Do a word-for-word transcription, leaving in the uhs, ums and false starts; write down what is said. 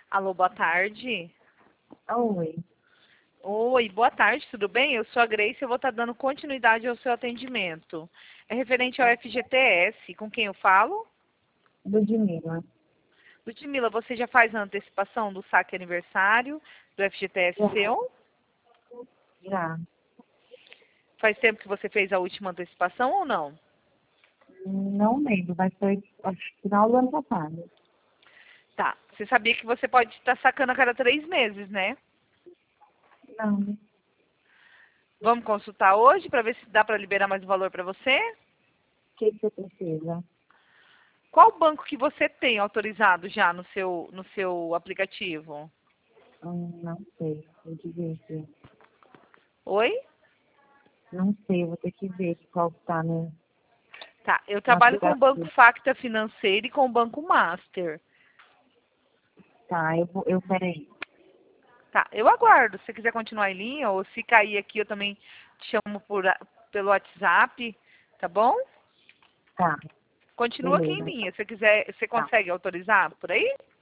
Alô, boa tarde. Oi. Oi, boa tarde, tudo bem? Eu sou a Grace e eu vou estar dando continuidade ao seu atendimento. É referente ao F G T S, com quem eu falo? Ludmila. Ludmila, você já faz a antecipação do saque aniversário do F G T S Já. seu? Já. Faz tempo que você fez a última antecipação ou não? Não lembro, mas foi acho que final do ano passado. Tá, você sabia que você pode estar sacando a cada três meses, né? Não. O Vamos consultar hoje para ver se dá para liberar mais valor para você? que que você precisa? Qual banco que você tem autorizado já no seu, no seu aplicativo? Hum, não sei. Vou te ver aqui. Oi? Não sei, vou ter que ver qual que tá no, Tá, eu no trabalho com o Banco aplicativo. Facta Financeiro e com o Banco Master. Tá, eu vou. Eu, peraí. Tá, eu aguardo. Se você quiser continuar em linha, ou se cair aqui, eu também te chamo por, a- pelo WhatsApp, tá bom? Tá, Continua aqui em beleza. linha. Se você quiser, você Tá. consegue autorizar por aí?